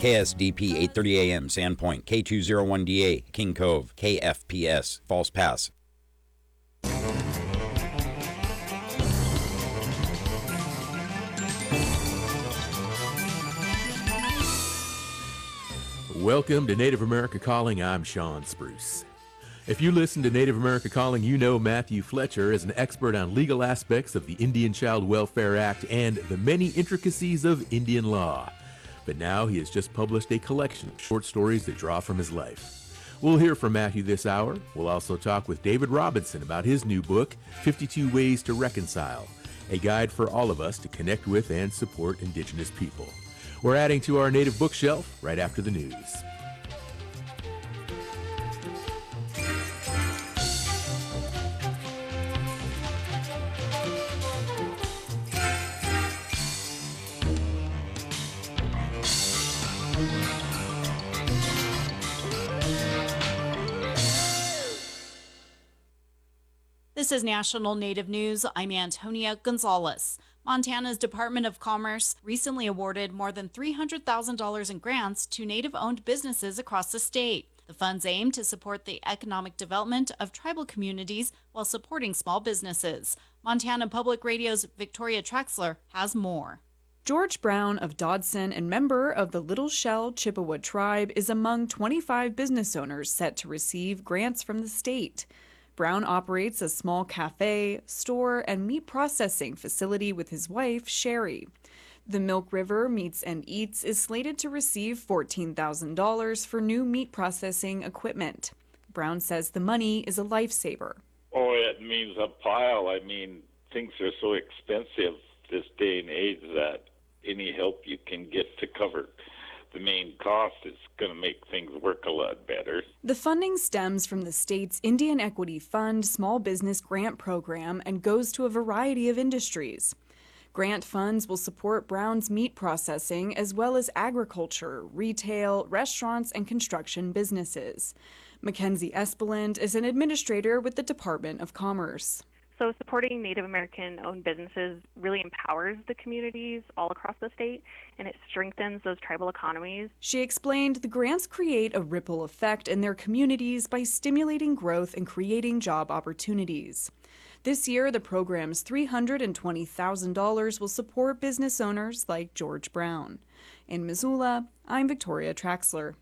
KSDP 8:30 a.m. Sandpoint, K201DA, King Cove, KFPS, False Pass. Welcome to Native America Calling. I'm Sean Spruce. If you listen to Native America Calling, you know Matthew Fletcher is an expert on legal aspects of the Indian Child Welfare Act and the many intricacies of Indian law. But now he has just published a collection of short stories that draw from his life. We'll hear from Matthew this hour. We'll also talk with David Robinson about his new book, 52 Ways to Reconcile, a guide for all of us to connect with and support Indigenous people. We're adding to our Native bookshelf right after the news. This is National Native News. I'm Antonia Gonzalez. Montana's Department of Commerce recently awarded more than $300,000 in grants to Native-owned businesses across the state. The funds aim to support the economic development of tribal communities while supporting small businesses. Montana Public Radio's Victoria Traxler has more. George Brown of Dodson and member of the Little Shell Chippewa tribe is among 25 business owners set to receive grants from the state. Brown operates a small cafe, store, and meat processing facility with his wife, Sherry. The Milk River Meats and Eats is slated to receive $14,000 for new meat processing equipment. Brown says the money is a lifesaver. Oh, it means a pile. I mean, things are so expensive this day and age that any help you can get to cover the main cost is going to make things work a lot better. The funding stems from the state's Indian Equity Fund Small Business Grant Program and goes to a variety of industries. Grant funds will support Brown's meat processing as well as agriculture, retail, restaurants, and construction businesses. Mackenzie Espeland is an administrator with the Department of Commerce. So supporting Native American-owned businesses really empowers the communities all across the state, and it strengthens those tribal economies. She explained the grants create a ripple effect in their communities by stimulating growth and creating job opportunities. This year, the program's $320,000 will support business owners like George Brown. In Missoula, I'm Victoria Traxler.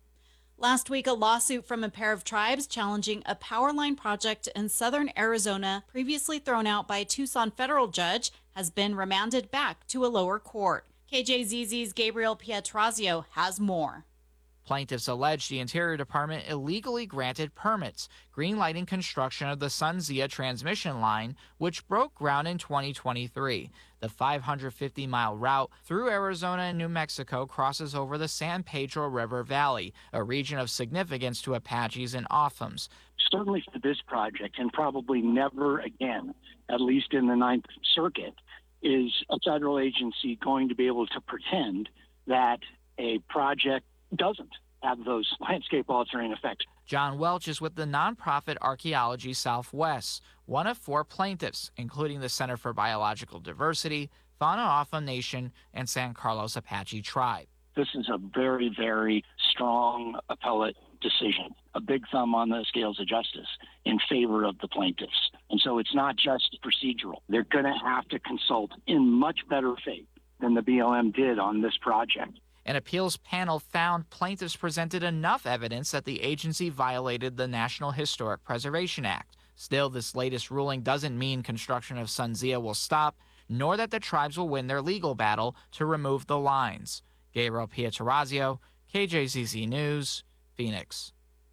Last week, a lawsuit from a pair of tribes challenging a power line project in southern Arizona, previously thrown out by a Tucson federal judge, has been remanded back to a lower court. KJZZ's Gabriel Pietrozio has more. Plaintiffs allege the Interior Department illegally granted permits, greenlighting construction of the SunZia transmission line, which broke ground in 2023. The 550-mile route through Arizona and New Mexico crosses over the San Pedro River Valley, a region of significance to Apaches and Othams. Certainly for this project, and probably never again, at least in the Ninth Circuit, is a federal agency going to be able to pretend that a project doesn't have those landscape-altering effects. John Welch is with the nonprofit Archaeology Southwest, one of 4 plaintiffs, including the Center for Biological Diversity, Fauna Otham Nation, and San Carlos Apache Tribe. This is a very, very strong appellate decision, a big thumb on the scales of justice in favor of the plaintiffs. And so it's not just procedural. They're going to have to consult in much better faith than the BLM did on this project. An appeals panel found plaintiffs presented enough evidence that the agency violated the National Historic Preservation Act. Still, this latest ruling doesn't mean construction of SunZia will stop, nor that the tribes will win their legal battle to remove the lines. Gabriel Pietrozio, KJZZ News, Phoenix.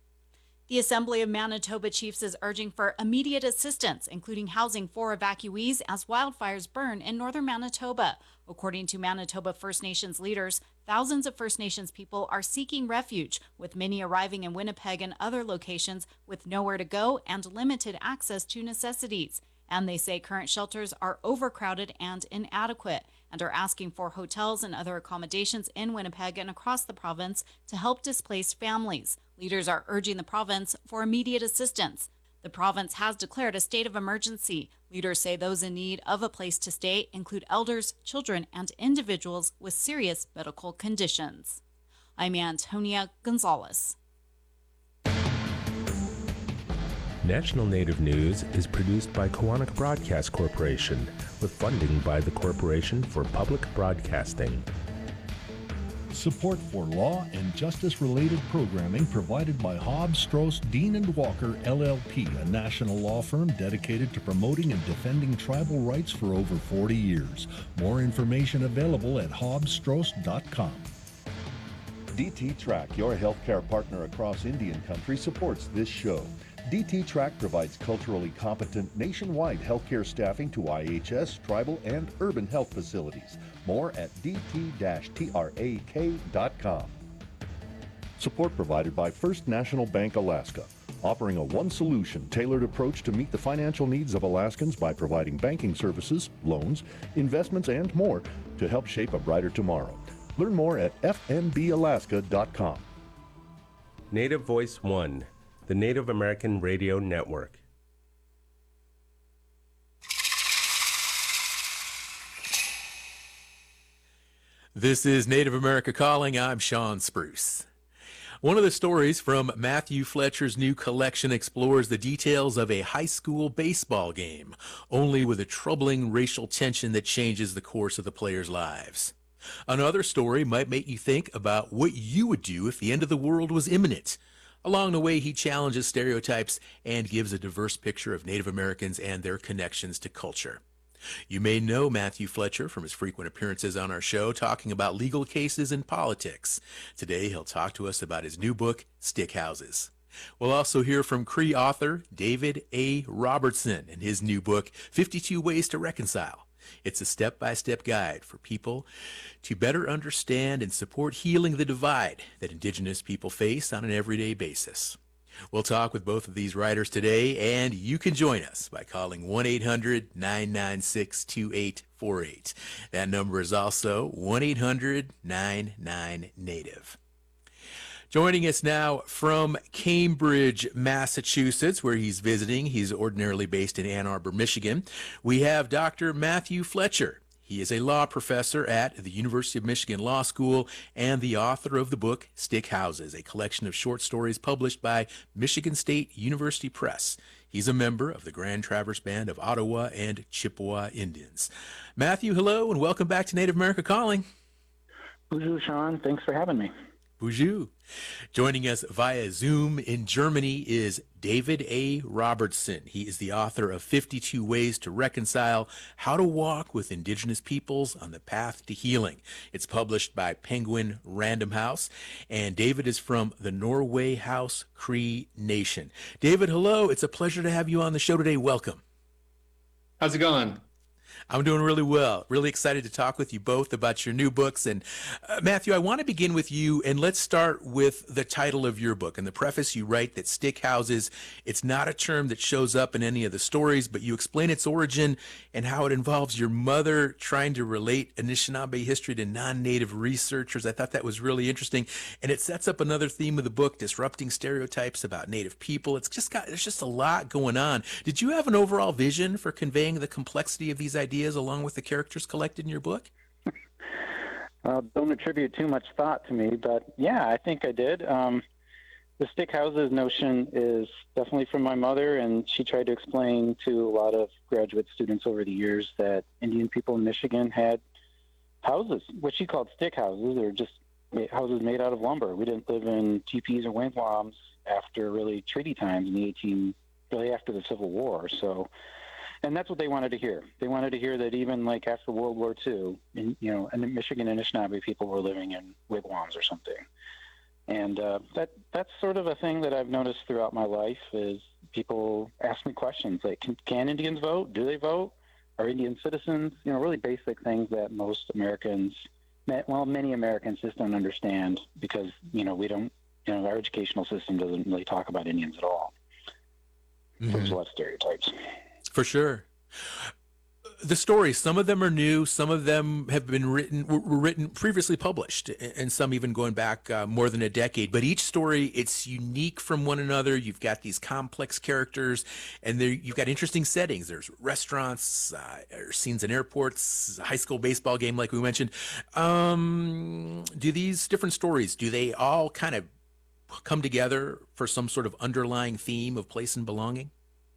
The Assembly of Manitoba Chiefs is urging for immediate assistance, including housing for evacuees as wildfires burn in northern Manitoba. According to Manitoba First Nations leaders, thousands of First Nations people are seeking refuge, with many arriving in Winnipeg and other locations with nowhere to go and limited access to necessities. And they say current shelters are overcrowded and inadequate, and are asking for hotels and other accommodations in Winnipeg and across the province to help displaced families. Leaders are urging the province for immediate assistance. The province has declared a state of emergency. Leaders say those in need of a place to stay include elders, children, and individuals with serious medical conditions. I'm Antonia Gonzalez. National Native News is produced by Koahnic Broadcast Corporation with funding by the Corporation for Public Broadcasting. Support for law and justice-related programming provided by Hobbs, Strauss, Dean & Walker, LLP, a national law firm dedicated to promoting and defending tribal rights for over 40 years. More information available at hobbsstrauss.com. DT Track, your healthcare partner across Indian country, supports this show. DT Track provides culturally competent nationwide healthcare staffing to IHS, tribal, and urban health facilities. More at dt-trak.com. Support provided by First National Bank Alaska, offering a one-solution tailored approach to meet the financial needs of Alaskans by providing banking services, loans, investments, and more to help shape a brighter tomorrow. Learn more at fnbalaska.com. Native Voice One, the Native American Radio Network. This is Native America Calling. I'm Sean Spruce. One of the stories from Matthew Fletcher's new collection explores the details of a high school baseball game, only with a troubling racial tension that changes the course of the players' lives. Another story might make you think about what you would do if the end of the world was imminent. Along the way, he challenges stereotypes and gives a diverse picture of Native Americans and their connections to culture. You may know Matthew Fletcher from his frequent appearances on our show talking about legal cases and politics. Today, he'll talk to us about his new book, Stick Houses. We'll also hear from Cree author David A. Robertson and his new book, 52 Ways to Reconcile. It's a step-by-step guide for people to better understand and support healing the divide that Indigenous people face on an everyday basis. We'll talk with both of these writers today, and you can join us by calling 1-800-996-2848. That number is also 1-800-99-NATIVE. Joining us now from Cambridge, Massachusetts, where he's visiting. He's ordinarily based in Ann Arbor, Michigan. We have Dr. Matthew Fletcher. He is a law professor at the University of Michigan Law School and the author of the book Stick Houses, a collection of short stories published by Michigan State University Press. He's a member of the Grand Traverse Band of Ottawa and Chippewa Indians. Matthew, hello, and welcome back to Native America Calling. Bonjour, Sean. Thanks for having me. Bonjour. Joining us via Zoom in Germany is David A. Robertson. He is the author of 52 Ways to Reconcile, How to Walk with Indigenous Peoples on the Path to Healing. It's published by Penguin Random House, and David is from the Norway House Cree Nation. David, hello. It's a pleasure to have you on the show today. Welcome. How's it going? I'm doing really well. Really excited to talk with you both about your new books. And Matthew, I want to begin with you, and let's start with the title of your book. In the preface, you write that stick houses, it's not a term that shows up in any of the stories, but you explain its origin and how it involves your mother trying to relate Anishinaabe history to non-Native researchers. I thought that was really interesting. And it sets up another theme of the book, disrupting stereotypes about Native people. There's just a lot going on. Did you have an overall vision for conveying the complexity of these ideas along with the characters collected in your book? Don't attribute too much thought to me, but yeah, I think I did. The stick houses notion is definitely from my mother, and she tried to explain to a lot of graduate students over the years that Indian people in Michigan had houses, what she called stick houses. They're just houses made out of lumber. We didn't live in teepees or wigwams after really treaty times really after the Civil War. So. And that's what they wanted to hear. They wanted to hear that even like after World War II, and Michigan and Anishinaabe people were living in wigwams or something. And that's sort of a thing that I've noticed throughout my life is people ask me questions like, can Indians vote? Do they vote? Are Indian citizens? Really basic things that most Americans, many Americans just don't understand because, we don't, our educational system doesn't really talk about Indians at all. Mm-hmm. There's a lot of stereotypes. For sure. The stories, some of them are new, some of them have been were written previously published, and some even going back more than a decade. But each story, it's unique from one another. You've got these complex characters, and you've got interesting settings. There's restaurants, scenes in airports, a high school baseball game, like we mentioned. Do these different stories, do they all kind of come together for some sort of underlying theme of place and belonging?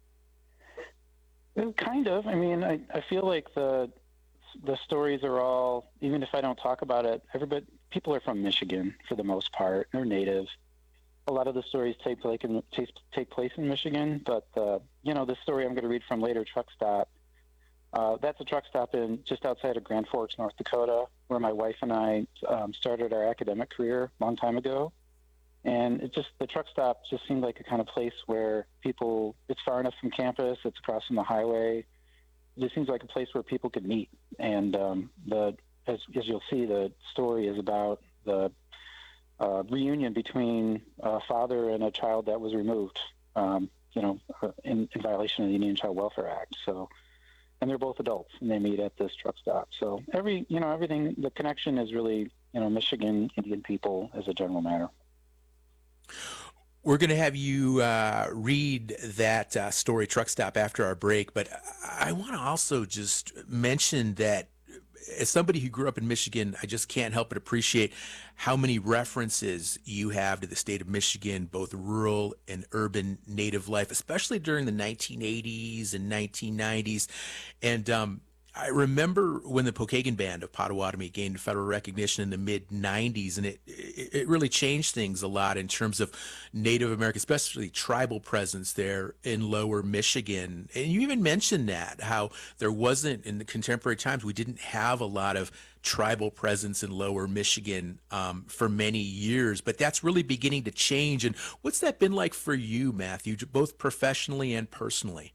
Kind of. I mean, I feel like the stories are all, even if I don't talk about it, people are from Michigan for the most part. They're native. A lot of the stories take place in Michigan, but the story I'm going to read from later, Truck Stop, that's a truck stop just outside of Grand Forks, North Dakota, where my wife and I started our academic career a long time ago. And the truck stop just seemed like a kind of place where it's far enough from campus, it's across from the highway. It just seems like a place where people could meet. And as you'll see, the story is about the reunion between a father and a child that was removed, in violation of the Indian Child Welfare Act. So, and they're both adults, and they meet at this truck stop. So everything, the connection is really, Michigan, Indian people as a general matter. We're going to have you read that story, Truck Stop, after our break. But I want to also just mention that as somebody who grew up in Michigan, I just can't help but appreciate how many references you have to the state of Michigan, both rural and urban native life, especially during the 1980s and 1990s. And I remember when the Pokagon Band of Potawatomi gained federal recognition in the mid-90s, and it really changed things a lot in terms of Native American, especially tribal presence there in lower Michigan. And you even mentioned that, how there wasn't, in the contemporary times, we didn't have a lot of tribal presence in lower Michigan for many years, but that's really beginning to change. And what's that been like for you, Matthew, both professionally and personally?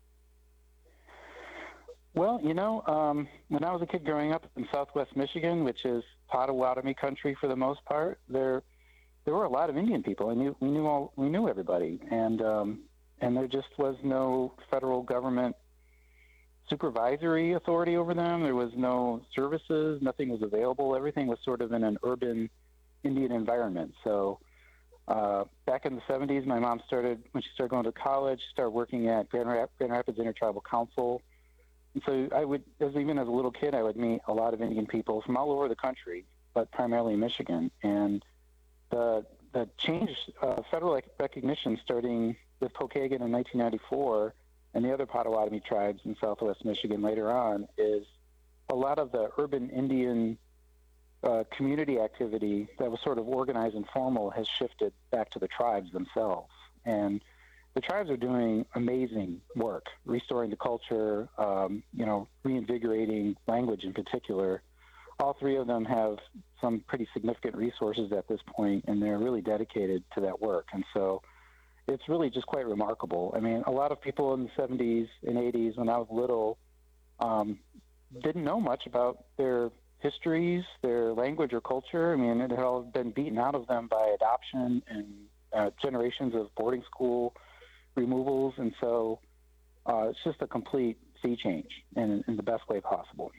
Well, when I was a kid growing up in Southwest Michigan, which is Potawatomi country for the most part, there were a lot of Indian people, and we knew everybody, and there just was no federal government supervisory authority over them. There was no services, nothing was available. Everything was sort of in an urban Indian environment. So back in the 70s, my mom when she started going to college, started working at Grand Rapids Intertribal Council. And so even as a little kid, I would meet a lot of Indian people from all over the country, but primarily Michigan. And the change, federal recognition starting with Pokagon in 1994 and the other Potawatomi tribes in Southwest Michigan later on, is a lot of the urban Indian community activity that was sort of organized and formal has shifted back to the tribes themselves. And the tribes are doing amazing work, restoring the culture, reinvigorating language in particular. All three of them have some pretty significant resources at this point, and they're really dedicated to that work. And so it's really just quite remarkable. I mean, a lot of people in the 70s and 80s, when I was little, didn't know much about their histories, their language or culture. I mean, it had all been beaten out of them by adoption and generations of boarding school removals, and so it's just a complete sea change in the best way possible.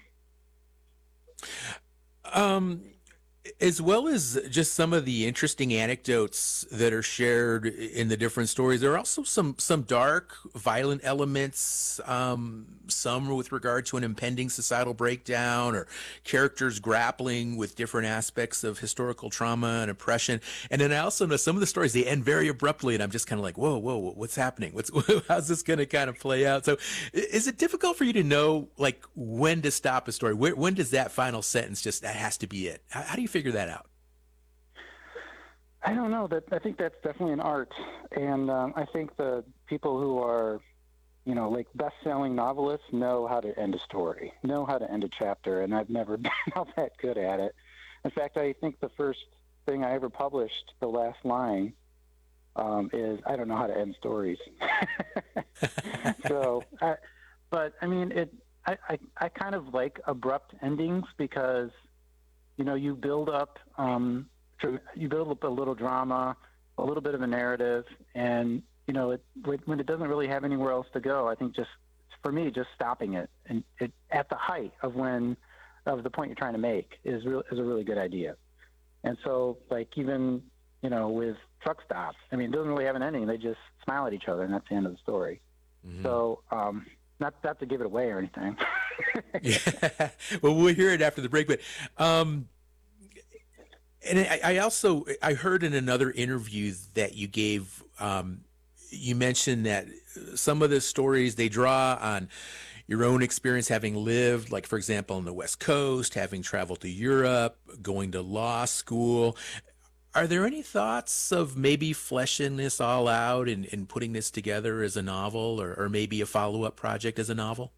As well as just some of the interesting anecdotes that are shared in the different stories, there are also some dark, violent elements, some with regard to an impending societal breakdown or characters grappling with different aspects of historical trauma and oppression. And then I also know some of the stories, they end very abruptly, and I'm just kind of like, whoa, what's happening? How's this going to kind of play out? So is it difficult for you to know, like, when to stop a story? When does that final sentence that has to be it? How do you figure that out? I don't know. I think that's definitely an art, and I think the people who are, like best-selling novelists know how to end a story, know how to end a chapter, and I've never been all that good at it. In fact, I think the first thing I ever published, the last line, is I don't know how to end stories. So, but I mean, I kind of like abrupt endings because you build up a little drama, a little bit of a narrative, and when it doesn't really have anywhere else to go, I think just for me, just stopping it and at the height of the point you're trying to make is a really good idea. And so, like, even, with truck stops, I mean, it doesn't really have an ending. They just smile at each other, and that's the end of the story. Mm-hmm. So, not to give it away or anything. Yeah. Well, we'll hear it after the break. But, and I heard in another interview that you gave, you mentioned that some of the stories, they draw on your own experience having lived, like, for example, on the West Coast, having traveled to Europe, going to law school. Are there any thoughts of maybe fleshing this all out and putting this together as a novel or maybe a follow-up project as a novel?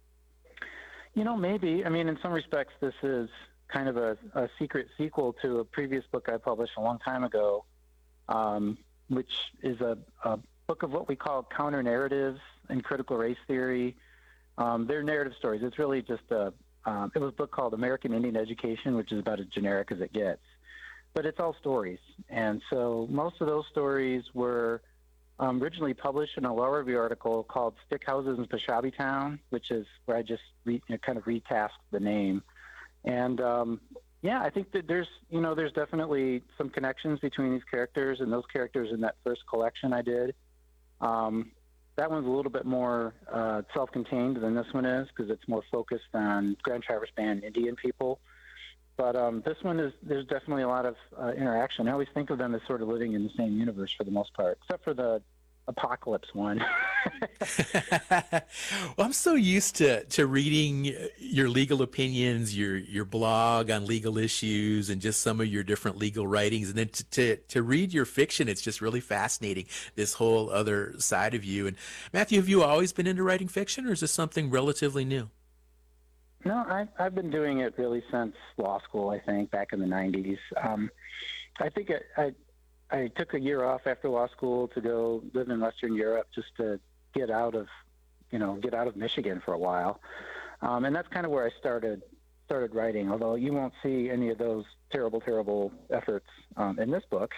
Maybe. I mean, in some respects, this is kind of a secret sequel to a previous book I published a long time ago, which is a book of what we call counter-narratives and critical race theory. They're narrative stories. It's really just it was a book called American Indian Education, which is about as generic as it gets. But it's all stories. And so most of those stories were originally published in a law review article called Stick Houses in Peshabi Town, which is where I just kind of retasked the name. And I think that there's definitely some connections between these characters and those characters in that first collection I did. That one's a little bit more self-contained than this one is because it's more focused on Grand Traverse Band Indian people. But this one there's definitely a lot of interaction. I always think of them as sort of living in the same universe for the most part, except for the apocalypse one. Well, I'm so used to reading your legal opinions, your blog on legal issues, and just some of your different legal writings. And then to read your fiction, it's just really fascinating, this whole other side of you. And Matthew, have you always been into writing fiction, or is this something relatively new? No, I've been doing it really since law school, I think, back in the 90s. I think I took a year off after law school to go live in Western Europe just to get out of Michigan for a while. And that's kind of where I started writing, although you won't see any of those terrible efforts in this book.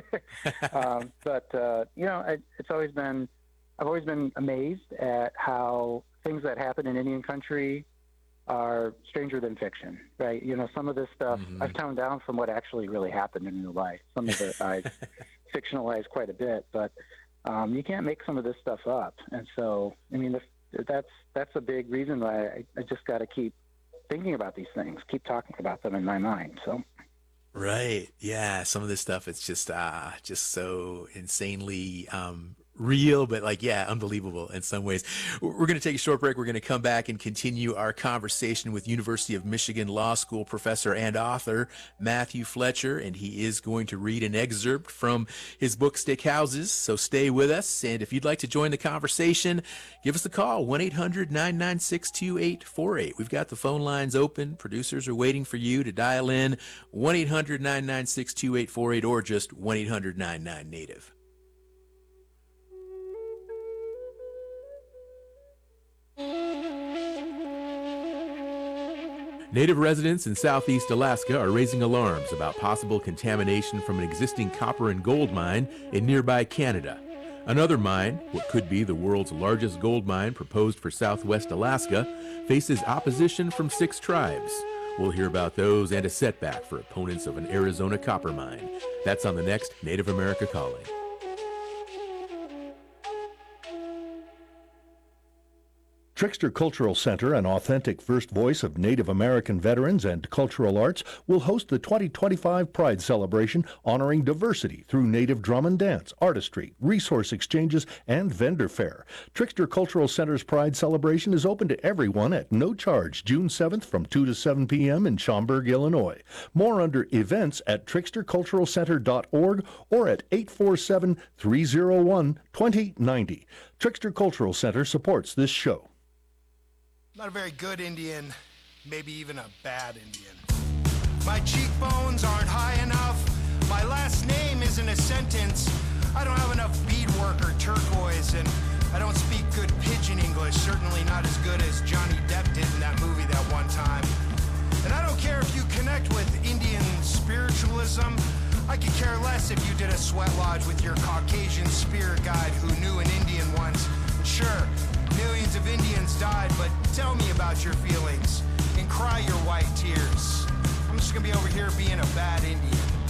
But I've always been amazed at how things that happen in Indian country are stranger than fiction, right? Some of this stuff I've toned down from what actually really happened in real life. Some of it I've fictionalized quite a bit, but you can't make some of this stuff up. And so, I mean, that's a big reason why I just got to keep thinking about these things, keep talking about them in my mind. So. Right. Yeah. Some of this stuff, it's just so insanely real, but unbelievable in some ways. We're going to take a short break. We're going to come back and continue our conversation with University of Michigan Law School professor and author Matthew Fletcher, and he is going to read an excerpt from his book Stick Houses. So stay with us, and if you'd like to join the conversation, give us a call, 1-800-996-2848. We've got the phone lines open. Producers are waiting for you to dial in, 1-800-996-2848, or just 1-800-99-NATIVE. Native residents in southeast Alaska are raising alarms about possible contamination from an existing copper and gold mine in nearby Canada. Another mine, what could be the world's largest gold mine proposed for southwest Alaska, faces opposition from 6 tribes. We'll hear about those and a setback for opponents of an Arizona copper mine. That's on the next Native America Calling. Trickster Cultural Center, an authentic first voice of Native American veterans and cultural arts, will host the 2025 Pride Celebration honoring diversity through Native drum and dance, artistry, resource exchanges, and vendor fair. Trickster Cultural Center's Pride Celebration is open to everyone at no charge, June 7th from 2 to 7 p.m. in Schaumburg, Illinois. More under events at tricksterculturalcenter.org or at 847-301-2090. Trickster Cultural Center supports this show. Not a very good Indian, maybe even a bad Indian. My cheekbones aren't high enough. My last name isn't a sentence. I don't have enough beadwork or turquoise, and I don't speak good pidgin English, certainly not as good as Johnny Depp did in that movie that one time. And I don't care if you connect with Indian spiritualism. I could care less if you did a sweat lodge with your Caucasian spirit guide who knew an Indian once. Sure, millions of Indians died, but tell me about your feelings and cry your white tears. I'm just gonna be over here being a bad Indian.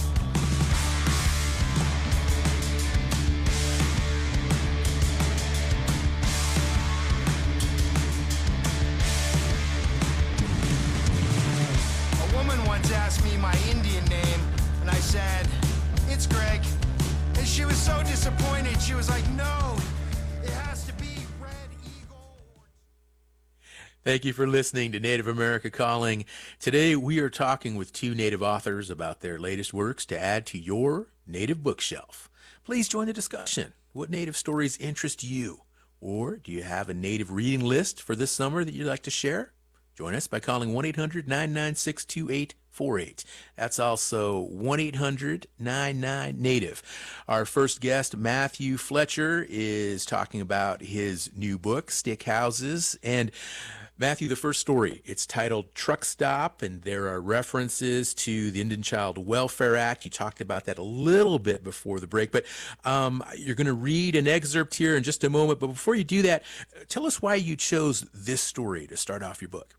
A woman once asked me my Indian name, and I said, "It's Greg." And she was so disappointed. She was like, "No, it has to be Red Eagle." Thank you for listening to Native America Calling. Today we are talking with two Native authors about their latest works to add to your Native bookshelf. Please join the discussion. What Native stories interest you? Or do you have a Native reading list for this summer that you'd like to share? Join us by calling 1-800-996-2848. That's also 1-800-99-NATIVE. Our first guest, Matthew Fletcher, is talking about his new book, Stick Houses. And Matthew, the first story, it's titled Truck Stop, and there are references to the Indian Child Welfare Act. You talked about that a little bit before the break, but you're going to read an excerpt here in just a moment. But before you do that, tell us why you chose this story to start off your book.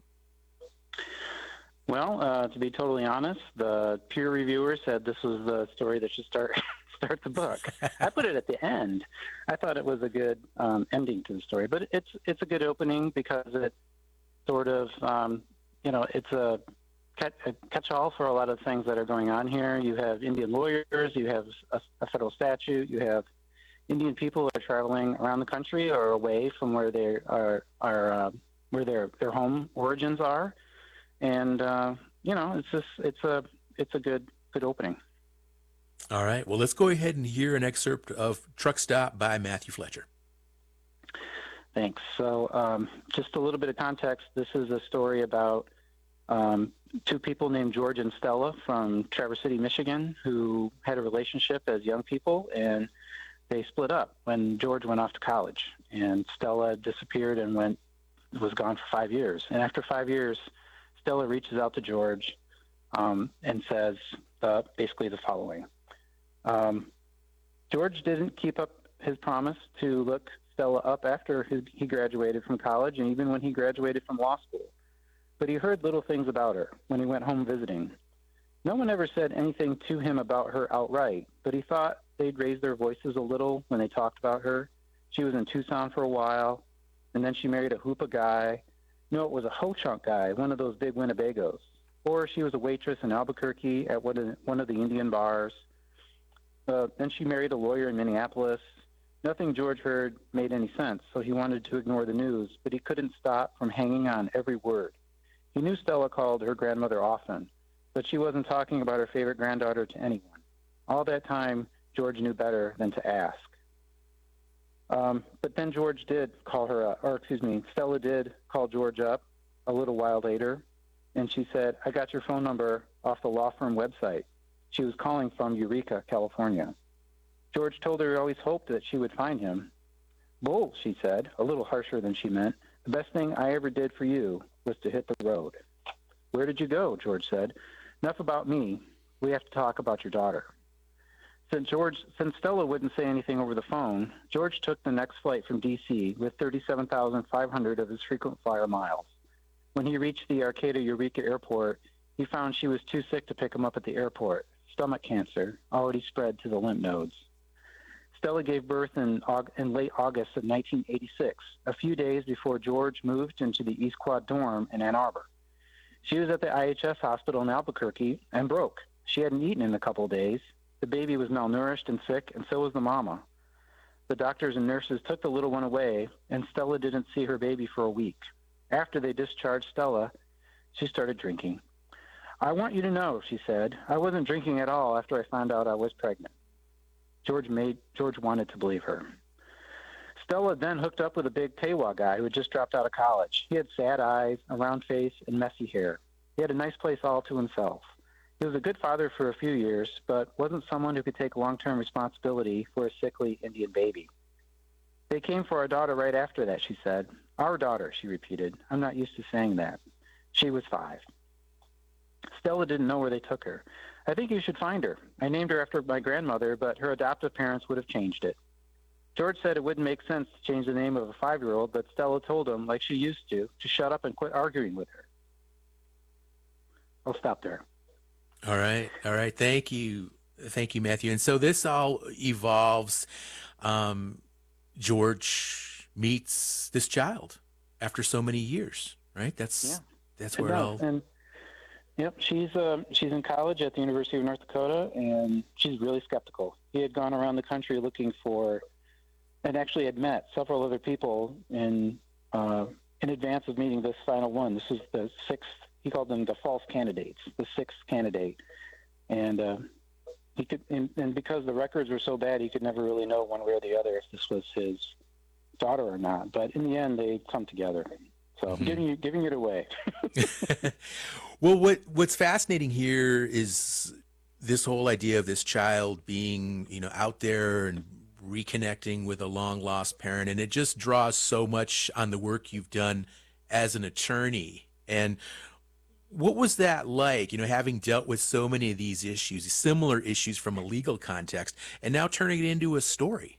Well, to be totally honest, the peer reviewer said this was the story that should start the book. I put it at the end. I thought it was a good ending to the story, but it's a good opening because it sort of, it's a catch-all for a lot of things that are going on here. You have Indian lawyers, you have a federal statute, you have Indian people who are traveling around the country or away from where they are where their home origins are. And it's a good opening. All right. Well, let's go ahead and hear an excerpt of Truck Stop by Matthew Fletcher. Thanks. So, just a little bit of context. This is a story about two people named George and Stella from Traverse City, Michigan, who had a relationship as young people, and they split up when George went off to college, and Stella disappeared and was gone for 5 years. And after 5 years, Stella reaches out to George and says basically the following. George didn't keep up his promise to look Stella up after he graduated from college and even when he graduated from law school. But he heard little things about her when he went home visiting. No one ever said anything to him about her outright, but he thought they'd raise their voices a little when they talked about her. She was in Tucson for a while, and then she married a Hoopa guy. No, it was a Ho-Chunk guy, one of those big Winnebagos. Or she was a waitress in Albuquerque at one of the Indian bars. Then she married a lawyer in Minneapolis. Nothing George heard made any sense, so he wanted to ignore the news, but he couldn't stop from hanging on every word. He knew Stella called her grandmother often, but she wasn't talking about her favorite granddaughter to anyone. All that time, George knew better than to ask. But then George did call her up, Stella did call George up a little while later, and she said, "I got your phone number off the law firm website." She was calling from Eureka, California. George told her he always hoped that she would find him. "Bull," she said, a little harsher than she meant. "The best thing I ever did for you was to hit the road." "Where did you go?" George said. "Enough about me. We have to talk about your daughter." Since Stella wouldn't say anything over the phone, George took the next flight from D.C. with 37,500 of his frequent flyer miles. When he reached the Arcata Eureka Airport, he found she was too sick to pick him up at the airport. Stomach cancer already spread to the lymph nodes. Stella gave birth in late August of 1986, a few days before George moved into the East Quad dorm in Ann Arbor. She was at the IHS hospital in Albuquerque and broke. She hadn't eaten in a couple of days. The baby was malnourished and sick, and so was the mama. The doctors and nurses took the little one away, and Stella didn't see her baby for a week. After they discharged Stella, she started drinking. "I want you to know," she said, "I wasn't drinking at all after I found out I was pregnant." George wanted to believe her. Stella then hooked up with a big Tewa guy who had just dropped out of college. He had sad eyes, a round face, and messy hair. He had a nice place all to himself. He was a good father for a few years, but wasn't someone who could take long-term responsibility for a sickly Indian baby. "They came for our daughter right after that," she said. "Our daughter," she repeated. "I'm not used to saying that." She was 5. Stella didn't know where they took her. "I think you should find her. I named her after my grandmother, but her adoptive parents would have changed it." George said it wouldn't make sense to change the name of a 5-year-old, but Stella told him, like she used to shut up and quit arguing with her. I'll stop there. All right. Thank you, Matthew. And so this all evolves. George meets this child after so many years, right? That's where it all. And yep, she's in college at the University of North Dakota, and she's really skeptical. He had gone around the country looking for, and actually had met several other people in advance of meeting this final one. This is the 6th. He called them the false candidates, the 6th candidate, and he could, and because the records were so bad, he could never really know one way or the other if this was his daughter or not. But in the end, they come together. So giving it away. Well, what's fascinating here is this whole idea of this child being, out there and reconnecting with a long lost parent, and it just draws so much on the work you've done as an attorney. And what was that like, having dealt with so many of these issues, similar issues from a legal context, and now turning it into a story?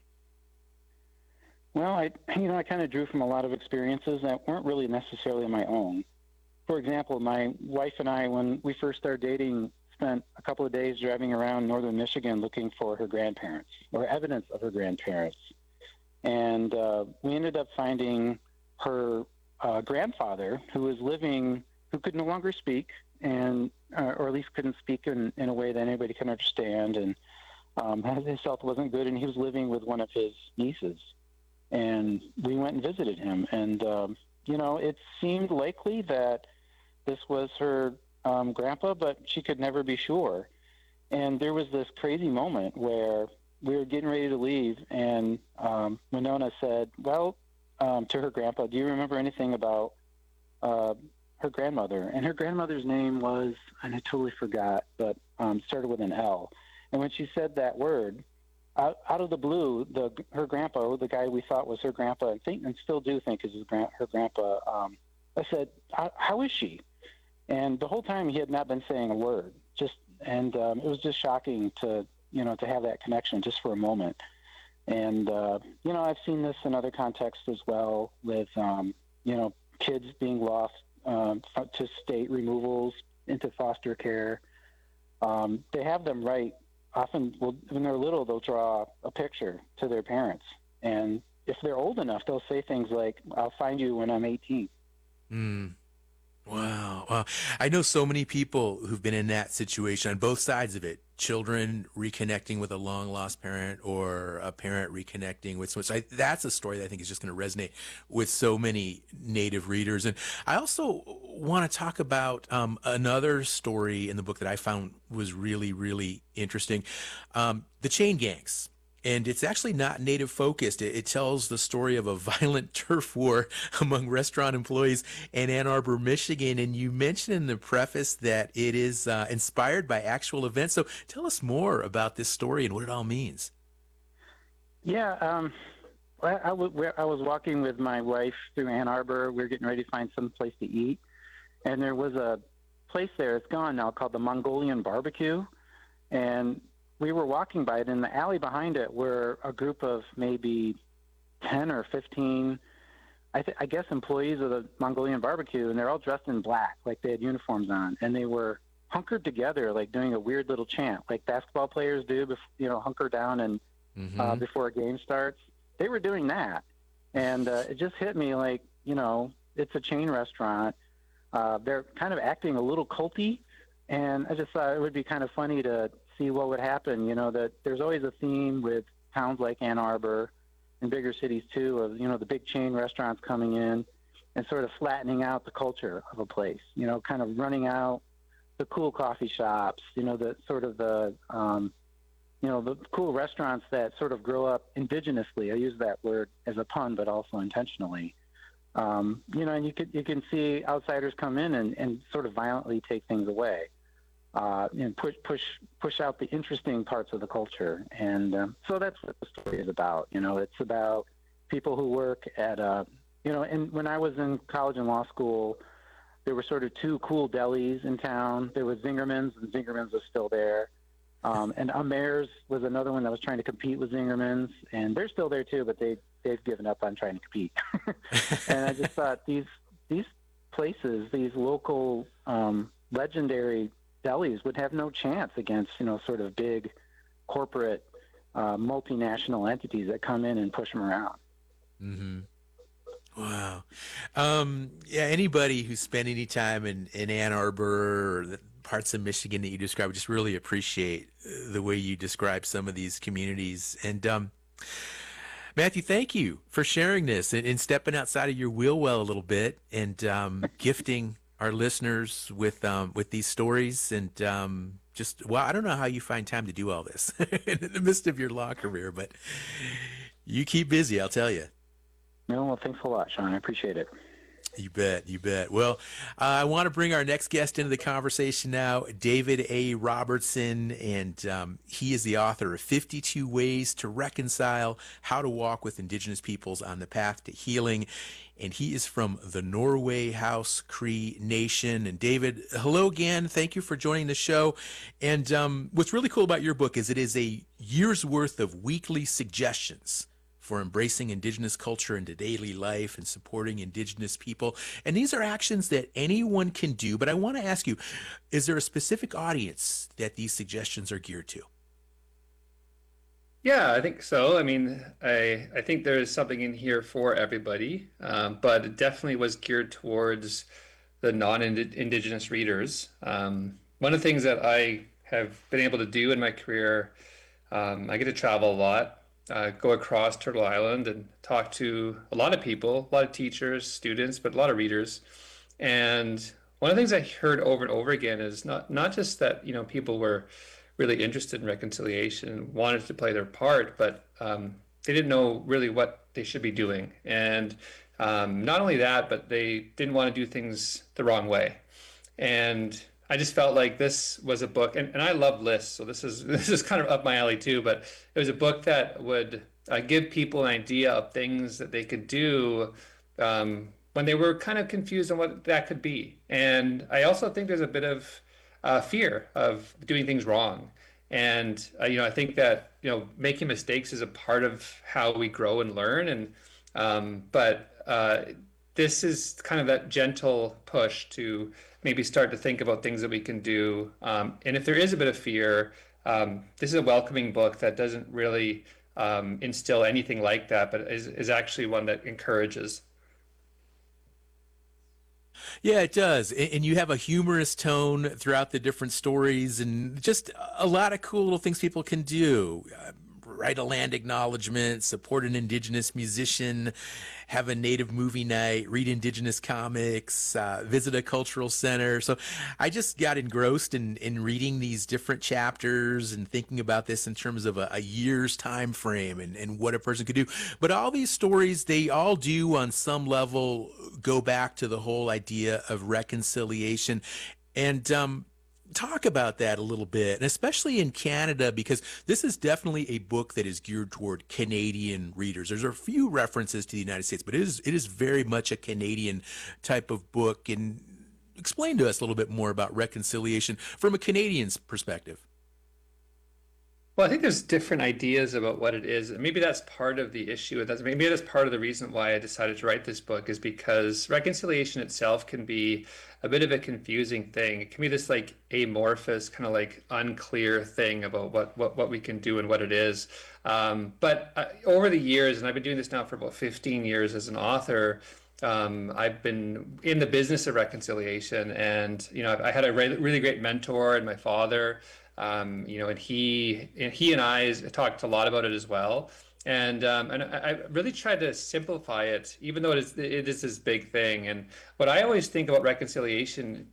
Well, I kind of drew from a lot of experiences that weren't really necessarily my own. For example, my wife and I, when we first started dating, spent a couple of days driving around northern Michigan looking for her grandparents or evidence of her grandparents. And we ended up finding her grandfather who could no longer speak, and or at least couldn't speak in a way that anybody can understand, and his health wasn't good, and he was living with one of his nieces. And we went and visited him, and it seemed likely that this was her grandpa, but she could never be sure. And there was this crazy moment where we were getting ready to leave, and Winona said, well, to her grandpa, do you remember anything about her grandmother? And her grandmother's name was, and I totally forgot, but started with an L. And when she said that word, out of the blue, her grandpa, the guy we thought was her grandpa, and still do think is her grandpa, I said, how is she? And the whole time he had not been saying a word. It was just shocking to have that connection just for a moment. And I've seen this in other contexts as well, with kids being lost to state removals into foster care. They have them write. Often, when they're little, they'll draw a picture to their parents. And if they're old enough, they'll say things like, I'll find you when I'm 18. Wow. I know so many people who've been in that situation on both sides of it. Children reconnecting with a long-lost parent, or a parent reconnecting with someone. That's a story that I think is just going to resonate with so many Native readers. And I also want to talk about another story in the book that I found was really, really interesting. The chain gangs. And it's actually not Native focused. It tells the story of a violent turf war among restaurant employees in Ann Arbor, Michigan. And you mentioned in the preface that it is inspired by actual events. So tell us more about this story and what it all means. Yeah, I was walking with my wife through Ann Arbor. We were getting ready to find some place to eat. And there was a place there, it's gone now, called the Mongolian Barbecue. And we were walking by it. In the alley behind it were a group of maybe 10 or 15, I guess, employees of the Mongolian Barbecue, and they're all dressed in black, like they had uniforms on, and they were hunkered together, like doing a weird little chant, like basketball players do, hunker down and before a game starts. They were doing that, and it just hit me like, it's a chain restaurant. They're kind of acting a little culty, and I just thought it would be kind of funny to see what would happen. That there's always a theme with towns like Ann Arbor and bigger cities too, of the big chain restaurants coming in and sort of flattening out the culture of a place, kind of running out the cool coffee shops, the sort of the cool restaurants that sort of grow up indigenously. I use that word as a pun, but also intentionally. And you can see outsiders come in and sort of violently take things away. And push out the interesting parts of the culture. And so that's what the story is about. It's about people who work at, and when I was in college and law school, there were sort of two cool delis in town. There was Zingerman's, and Zingerman's was still there. And Amer's was another one that was trying to compete with Zingerman's, and they're still there too, but they've given up on trying to compete. And I just thought these places, these local legendary delis would have no chance against, sort of big corporate multinational entities that come in and push them around. Mm-hmm. Wow. Yeah, anybody who's spent any time in Ann Arbor or the parts of Michigan that you describe, just really appreciate the way you describe some of these communities. And Matthew, thank you for sharing this and stepping outside of your wheel well a little bit and gifting our listeners with these stories. And I don't know how you find time to do all this in the midst of your law career, but you keep busy, I'll tell you. No, well, thanks a lot, Sean. I appreciate it. You bet. Well, I want to bring our next guest into the conversation now, David A. Robertson, and he is the author of 52 Ways to Reconcile, How to Walk with Indigenous Peoples on the Path to Healing, and he is from the Norway House Cree Nation. And David, hello again. Thank you for joining the show. And what's really cool about your book is it is a year's worth of weekly suggestions for embracing Indigenous culture into daily life and supporting Indigenous people. And these are actions that anyone can do. But I want to ask you, is there a specific audience that these suggestions are geared to? Yeah, I think so. I mean, I think there is something in here for everybody, but it definitely was geared towards the non-Indigenous readers. One of the things that I have been able to do in my career, I get to travel a lot. Go across Turtle Island and talk to a lot of people, a lot of teachers, students, but a lot of readers. And one of the things I heard over and over again is not just that, people were really interested in reconciliation and wanted to play their part, but they didn't know really what they should be doing. And not only that, but they didn't want to do things the wrong way. And I just felt like this was a book, and I love lists, so this is kind of up my alley too, but it was a book that would give people an idea of things that they could do when they were kind of confused on what that could be. And I also think there's a bit of fear of doing things wrong. And, I think that, making mistakes is a part of how we grow and learn. And but this is kind of that gentle push to maybe start to think about things that we can do. And if there is a bit of fear, this is a welcoming book that doesn't really instill anything like that, but is actually one that encourages. Yeah, it does. And you have a humorous tone throughout the different stories and just a lot of cool little things people can do. Write a land acknowledgement, support an Indigenous musician, have a Native movie night, read Indigenous comics, visit a cultural center. So I just got engrossed in reading these different chapters and thinking about this in terms of a year's time frame and what a person could do. But all these stories, they all do on some level go back to the whole idea of reconciliation. And talk about that a little bit, and especially in Canada, because this is definitely a book that is geared toward Canadian readers. There's a few references to the United States, but it is very much a Canadian type of book. And explain to us a little bit more about reconciliation from a Canadian's perspective. Well, I think there's different ideas about what it is. And maybe that's part of the issue. Maybe that's part of the reason why I decided to write this book, is because reconciliation itself can be a bit of a confusing thing. It can be this like amorphous, kind of like unclear thing about what we can do and what it is. But over the years, and I've been doing this now for about 15 years as an author, I've been in the business of reconciliation. And, I had a really great mentor in my father. And he and I talked a lot about it as well. And I really tried to simplify it, even though it is this big thing. And what I always think about reconciliation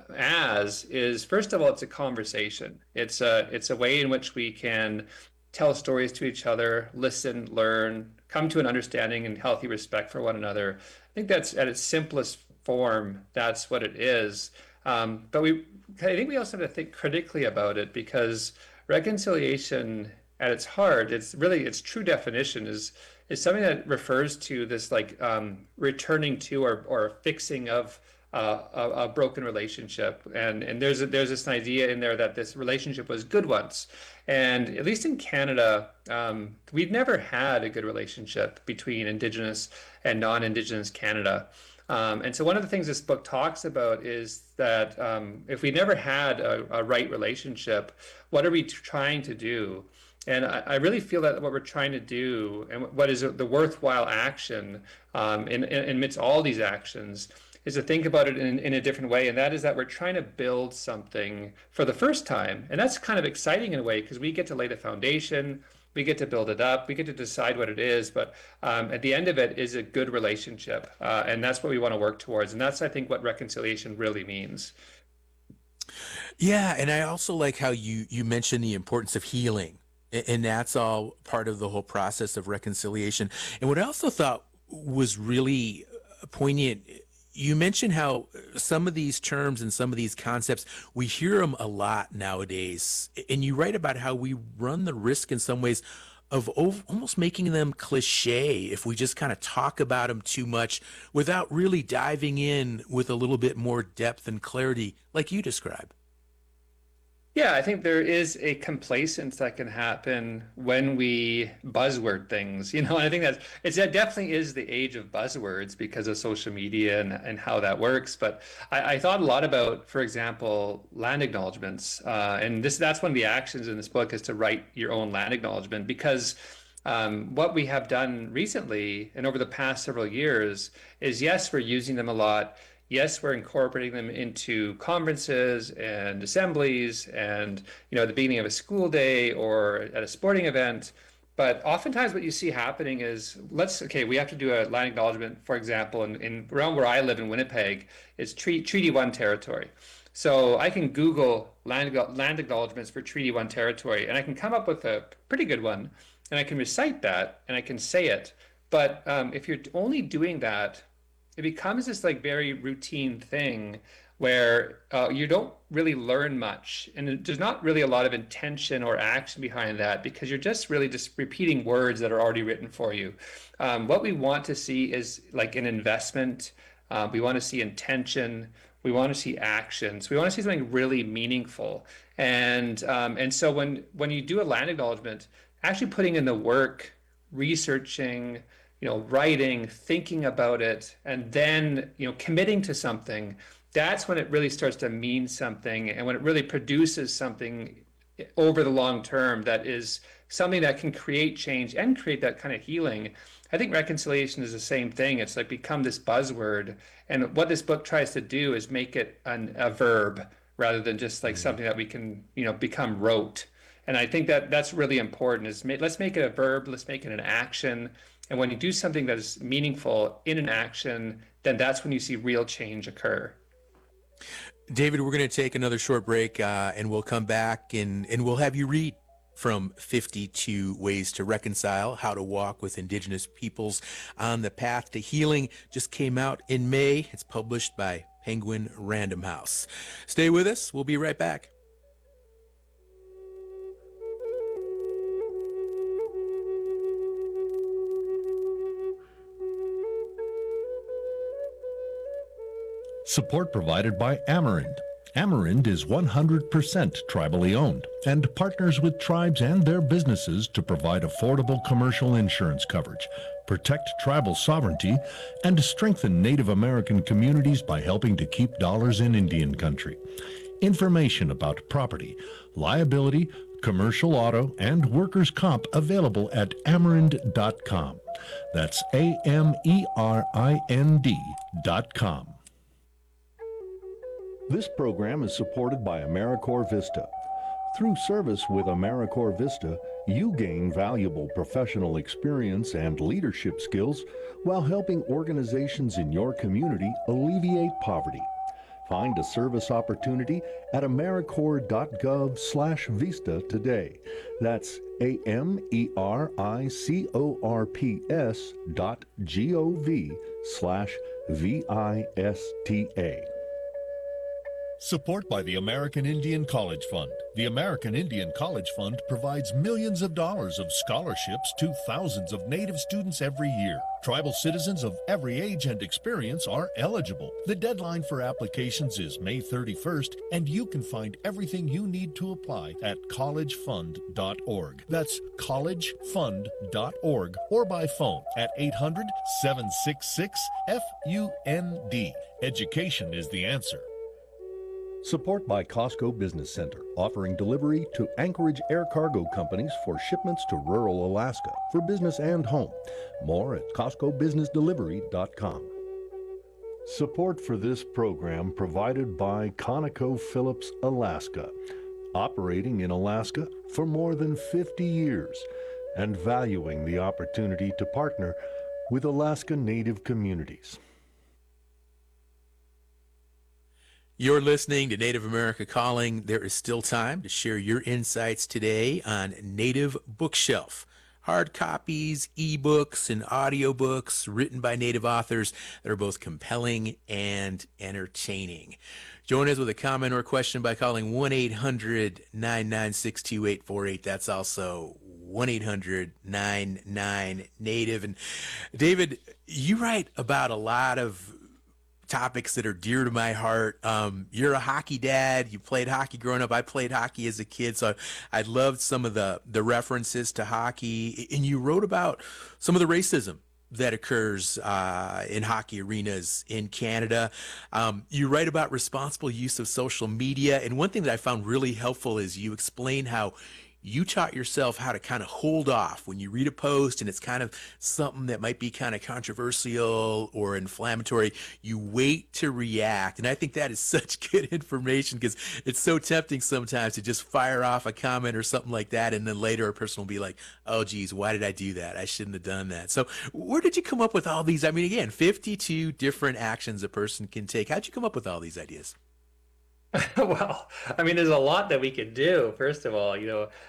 is, first of all, it's a conversation. It's a way in which we can tell stories to each other, listen, learn, come to an understanding and healthy respect for one another. I think that's at its simplest form. That's what it is. But I think we also have to think critically about it, because reconciliation at its heart, its true definition is something that refers to this like returning to or fixing of a broken relationship, and there's this idea in there that this relationship was good once, and at least in Canada, we've never had a good relationship between Indigenous and non-Indigenous Canada. And so one of the things this book talks about is that if we never had a right relationship, what are we trying to do? And I really feel that what we're trying to do, and what is the worthwhile action amidst all these actions, is to think about it in a different way. And that is that we're trying to build something for the first time. And that's kind of exciting in a way, because we get to lay the foundation, we get to build it up, we get to decide what it is. But at the end of it is a good relationship. And that's what we want to work towards. And that's, I think, what reconciliation really means. Yeah, and I also like how you mentioned the importance of healing. And that's all part of the whole process of reconciliation. And what I also thought was really poignant, you mentioned how some of these terms and some of these concepts, we hear them a lot nowadays. And you write about how we run the risk in some ways of almost making them cliche if we just kind of talk about them too much without really diving in with a little bit more depth and clarity, like you describe. Yeah, I think there is a complacence that can happen when we buzzword things, and I think that definitely is the age of buzzwords because of social media and how that works. But I thought a lot about, for example, land acknowledgements. And that's one of the actions in this book, is to write your own land acknowledgement, because what we have done recently and over the past several years is, yes, we're using them a lot. Yes, we're incorporating them into conferences and assemblies and, at the beginning of a school day or at a sporting event. But oftentimes what you see happening is, we have to do a land acknowledgement, for example, in around where I live in Winnipeg, it's Treaty 1 territory. So I can Google land acknowledgements for Treaty 1 territory, and I can come up with a pretty good one, and I can recite that, and I can say it. But if you're only doing that, it becomes this very routine thing where you don't really learn much, and there's not really a lot of intention or action behind that, because you're just repeating words that are already written for you. What we want to see is an investment. We want to see intention. We want to see actions. We want to see something really meaningful. And so when you do a land acknowledgement, actually putting in the work, researching, writing, thinking about it, and then, committing to something, that's when it really starts to mean something, and when it really produces something over the long term that is something that can create change and create that kind of healing. I think reconciliation is the same thing. It's become this buzzword, and what this book tries to do is make it a verb rather than just something that we can, become rote. And I think that that's really important, is let's make it a verb, let's make it an action. And when you do something that is meaningful in an action, then that's when you see real change occur. David, we're going to take another short break, and we'll come back and we'll have you read from 52 Ways to Reconcile, How to Walk with Indigenous Peoples on the Path to Healing. Just came out in May. It's published by Penguin Random House. Stay with us. We'll be right back. Support provided by Amerind. Amerind is 100% tribally owned and partners with tribes and their businesses to provide affordable commercial insurance coverage, protect tribal sovereignty, and strengthen Native American communities by helping to keep dollars in Indian country. Information about property, liability, commercial auto, and workers' comp available at amerind.com. That's AMERIND.com. This program is supported by AmeriCorps Vista. Through service with AmeriCorps Vista, you gain valuable professional experience and leadership skills while helping organizations in your community alleviate poverty. Find a service opportunity at AmeriCorps.gov/Vista today. That's AmeriCorps.gov/VISTA. Support by the American Indian College Fund. The American Indian College Fund provides millions of dollars of scholarships to thousands of Native students every year. Tribal citizens of every age and experience are eligible. The deadline for applications is May 31st, and you can find everything you need to apply at collegefund.org. That's collegefund.org, or by phone at 800-766-FUND. Education is the answer. Support by Costco Business Center, offering delivery to Anchorage Air Cargo Companies for shipments to rural Alaska for business and home. More at CostcoBusinessDelivery.com. Support for this program provided by ConocoPhillips Alaska, operating in Alaska for more than 50 years and valuing the opportunity to partner with Alaska Native communities. You're listening to Native America Calling. There is still time to share your insights today on Native Bookshelf. Hard copies, ebooks, and audiobooks written by Native authors that are both compelling and entertaining. Join us with a comment or question by calling 1-800-996-2848. That's also 1-800-99-NATIVE. And David, you write about a lot of topics that are dear to my heart. You're a hockey dad. You played hockey growing up. I played hockey as a kid, so I loved some of the references to hockey. And you wrote about some of the racism that occurs in hockey arenas in Canada. You write about responsible use of social media. And one thing that I found really helpful is you explain how you taught yourself how to kind of hold off when you read a post and it's kind of something that might be kind of controversial or inflammatory. You wait to react. And I think that is such good information because it's so tempting sometimes to just fire off a comment or something like that. And then later a person will be like, oh, geez, why did I do that? I shouldn't have done that. So where did you come up with all these? I mean, again, 52 different actions a person can take. How'd you come up with all these ideas? Well, I mean, there's a lot that we could do. First of all,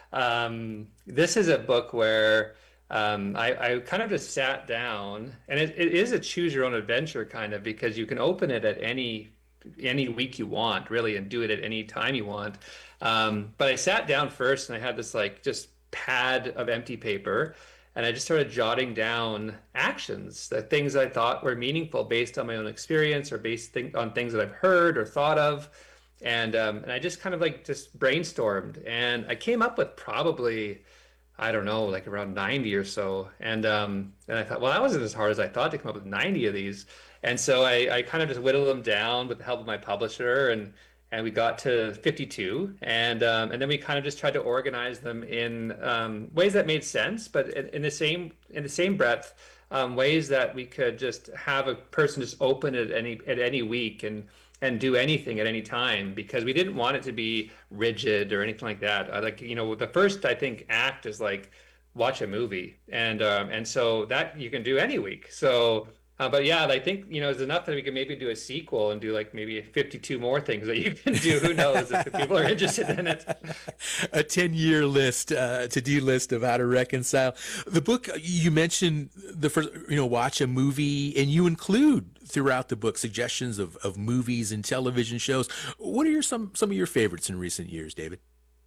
this is a book where I kind of just sat down, and it is a choose your own adventure kind of, because you can open it at any week you want, really, and do it at any time you want. But I sat down first, and I had this just pad of empty paper, and I just started jotting down actions, the things I thought were meaningful based on my own experience or based on things that I've heard or thought of. And I just kind of just brainstormed, and I came up with probably, I don't know, around 90 or so. And I thought, well, that wasn't as hard as I thought to come up with 90 of these. And so I kind of just whittled them down with the help of my publisher, and we got to 52. And then we kind of just tried to organize them in ways that made sense, but in the same breath, ways that we could just have a person just open it at any week and do anything at any time, because we didn't want it to be rigid or anything like that. The first, I think, act is watch a movie, and so that you can do any week. So, but yeah, I think it's enough that we can maybe do a sequel and do maybe 52 more things that you can do. Who knows if people are interested in it? A 10-year list, to-do list of how to reconcile. The book, you mentioned the first, watch a movie, and you include throughout the book suggestions of movies and television shows. What are some of your favorites in recent years, David?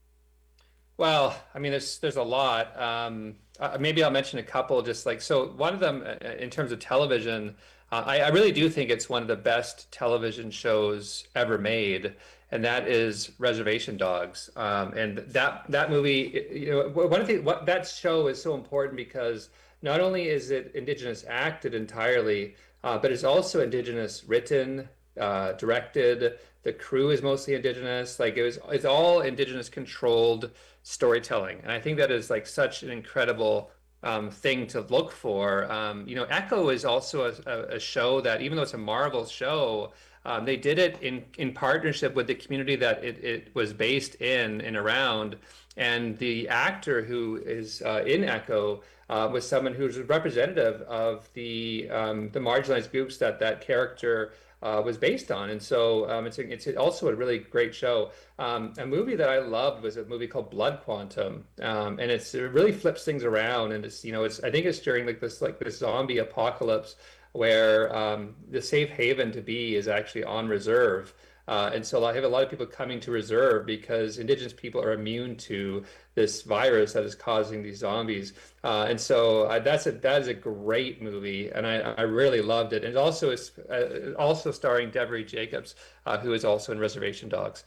Well, I mean, there's a lot. Maybe I'll mention a couple. So one of them, in terms of television, I really do think it's one of the best television shows ever made, and that is Reservation Dogs. And that movie, one of the what that show is so important because not only is it Indigenous acted entirely, but it's also Indigenous written, directed. The crew is mostly Indigenous. It's all Indigenous controlled storytelling, and I think that is such an incredible thing to look for. Echo is also a show that, even though it's a Marvel show, they did it in partnership with the community that it was based in and around. And the actor who is in Echo was someone who's representative of the marginalized groups that character was based on. And so it's also a really great show. A movie that I loved was a movie called Blood Quantum, and it really flips things around. And I think it's during this zombie apocalypse where the safe haven to be is actually on reserve. And so I have a lot of people coming to reserve because Indigenous people are immune to this virus that is causing these zombies. And so that is a great movie, and I really loved it. And it also is also starring Devery Jacobs, who is also in Reservation Dogs.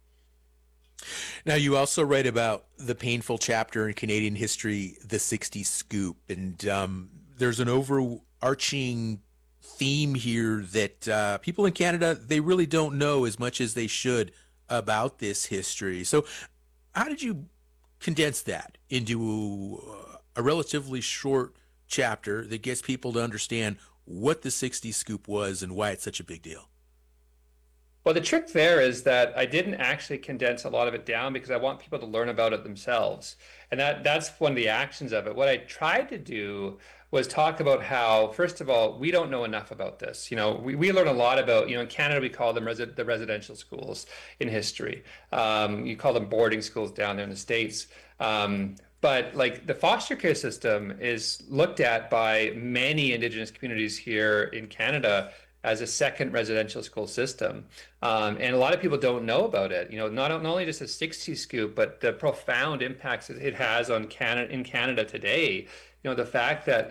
Now, you also write about the painful chapter in Canadian history, the 60s Scoop, and there's an overarching theme here that people in Canada, they really don't know as much as they should about this history. So how did you condense that into a relatively short chapter that gets people to understand what the 60s Scoop was and why it's such a big deal? Well, the trick there is that I didn't actually condense a lot of it down because I want people to learn about it themselves. And that's one of the actions of it. What I tried to do was talk about how, first of all, we don't know enough about this. We learn a lot about, in Canada, we call them the residential schools in history. You call them boarding schools down there in the States. But like the foster care system is looked at by many Indigenous communities here in Canada as a second residential school system. And a lot of people don't know about it. Not only just a 60s Scoop, but the profound impacts it has on Canada today. The fact that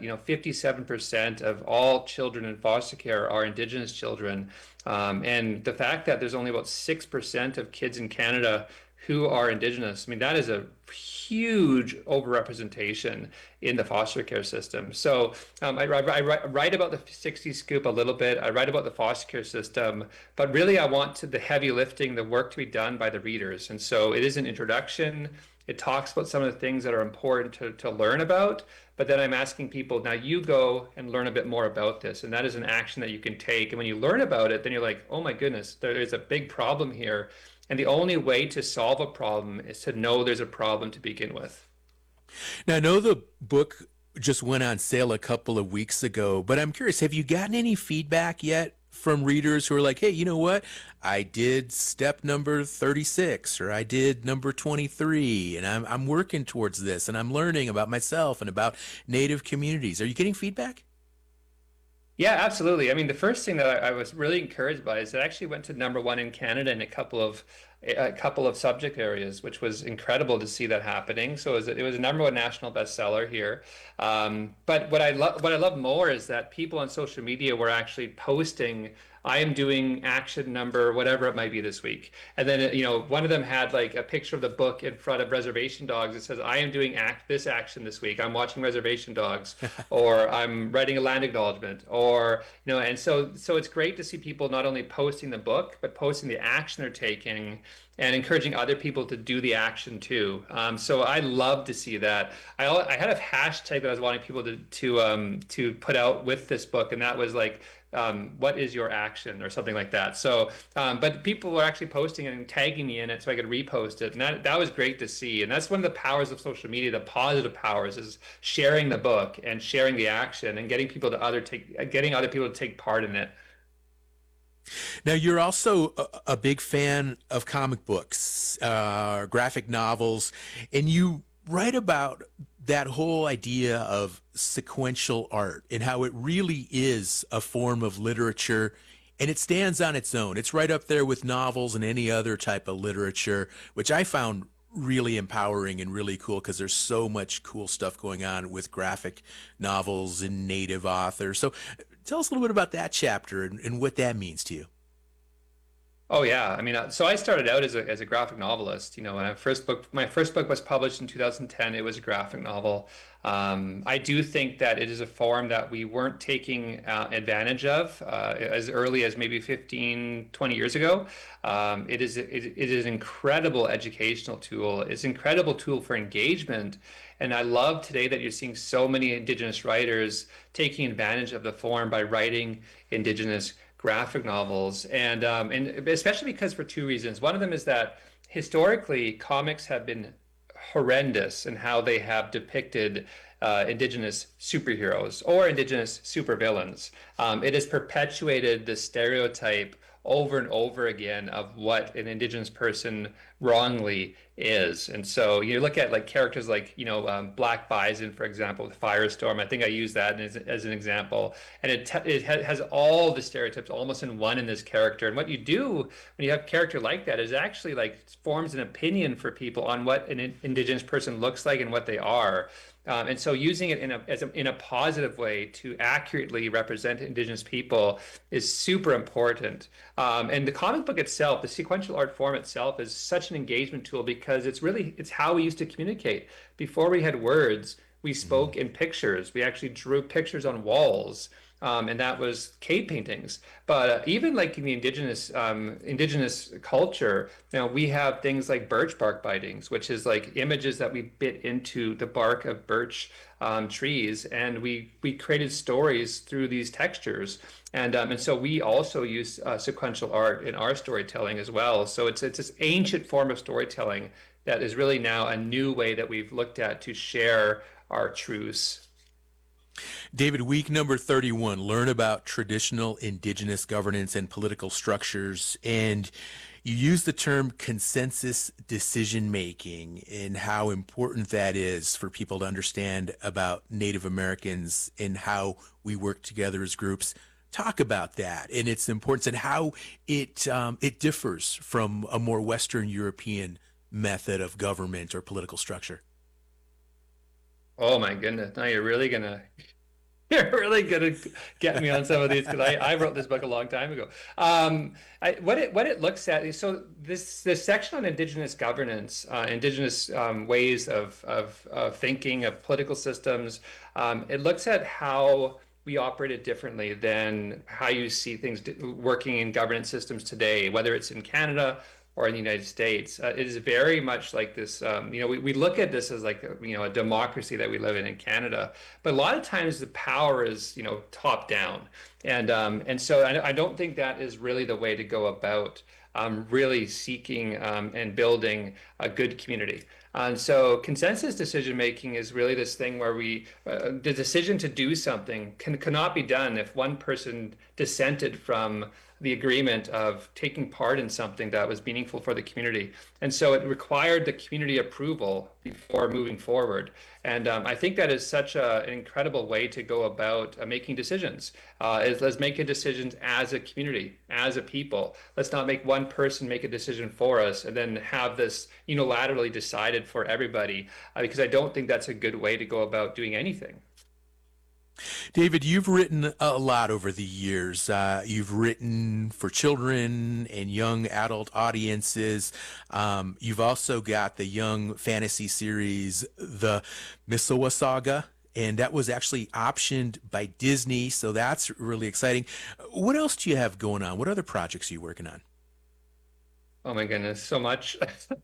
57% of all children in foster care are Indigenous children, and the fact that there's only about 6% of kids in Canada who are Indigenous. That is a huge overrepresentation in the foster care system. So I write about the 60s Scoop a little bit. I write about the foster care system, but really I want the heavy lifting, the work to be done by the readers. And so it is an introduction. It talks about some of the things that are important to learn about, but then I'm asking people, now you go and learn a bit more about this. And that is an action that you can take. And when you learn about it, then you're like, oh my goodness, there is a big problem here. And the only way to solve a problem is to know there's a problem to begin with. Now, I know the book just went on sale a couple of weeks ago, but I'm curious, have you gotten any feedback yet from readers who are like, hey, you know what? I did step number 36 or I did number 23 and I'm working towards this and I'm learning about myself and about Native communities. Are you getting feedback? Yeah, absolutely. The first thing that I was really encouraged by is it actually went to #1 in Canada in a couple of subject areas, which was incredible to see that happening. So it was a #1 national bestseller here. But what I love more is that people on social media were actually posting, I am doing action number whatever it might be this week. And then, one of them had like a picture of the book in front of Reservation Dogs. It says, I am doing this action this week. I'm watching Reservation Dogs, or I'm writing a land acknowledgement, or, and so it's great to see people not only posting the book, but posting the action they're taking and encouraging other people to do the action too. So I love to see that. I had a hashtag that I was wanting people to put out with this book, and that was like, what is your action, or something like that. So, but people were actually posting and tagging me in it so I could repost it. And that was great to see. And that's one of the powers of social media, the positive powers, is sharing the book and sharing the action and getting other people to take part in it. Now, you're also a big fan of comic books, graphic novels, and you write about that whole idea of sequential art and how it really is a form of literature, and it stands on its own. It's right up there with novels and any other type of literature, which I found really empowering and really cool because there's so much cool stuff going on with graphic novels and Native authors. So tell us a little bit about that chapter and what that means to you. Oh yeah, so I started out as a graphic novelist. When my first book was published in 2010, it was a graphic novel. I do think that it is a form that we weren't taking advantage of as early as maybe 15, 20 years ago. It is an incredible educational tool. It's an incredible tool for engagement. And I love today that you're seeing so many Indigenous writers taking advantage of the form by writing Indigenous graphic novels, and especially because for two reasons. One of them is that historically comics have been horrendous in how they have depicted Indigenous superheroes or Indigenous supervillains. It has perpetuated the stereotype over and over again of what an Indigenous person wrongly is. And so you look at like characters like, Black Bison, for example, with Firestorm. I think I use that as an example. And it has all the stereotypes almost in one in this character. And what you do when you have a character like that is actually like forms an opinion for people on what an Indigenous person looks like and what they are. And so using it in a positive way to accurately represent Indigenous people is super important. And the comic book itself, the sequential art form itself, is such an engagement tool because it's how we used to communicate. Before we had words, we spoke in pictures. We actually drew pictures on walls. And that was cave paintings. But even like in the indigenous culture, we have things like birch bark bitings, which is like images that we bit into the bark of birch trees, and we created stories through these textures. And so we also use sequential art in our storytelling as well. So it's this ancient form of storytelling that is really now a new way that we've looked at to share our truths. David, week number 31, learn about traditional Indigenous governance and political structures. And you use the term consensus decision-making and how important that is for people to understand about Native Americans and how we work together as groups. Talk about that and its importance and how it differs from a more Western European method of government or political structure. Oh my goodness! Now you're really gonna get me on some of these because I wrote this book a long time ago. What it looks at, so this section on Indigenous governance, Indigenous ways of thinking of political systems, it looks at how we operated differently than how you see things working in governance systems today, whether it's in Canada or in the United States. It is very much like this, we look at this as like, a democracy that we live in Canada, but a lot of times the power is, top down. And so I don't think that is really the way to go about really seeking and building a good community. And so consensus decision making is really this thing where the decision to do something cannot be done if one person dissented from the agreement of taking part in something that was meaningful for the community. And so it required the community approval before moving forward. And I think that is such an incredible way to go about making decisions. Let's make decisions as a community, as a people. Let's not make one person make a decision for us and then have this unilaterally decided for everybody, because I don't think that's a good way to go about doing anything. David, you've written a lot over the years. You've written for children and young adult audiences. You've also got the young fantasy series, The Mississauga Saga, and that was actually optioned by Disney, so that's really exciting. What else do you have going on? What other projects are you working on? Oh my goodness, so much.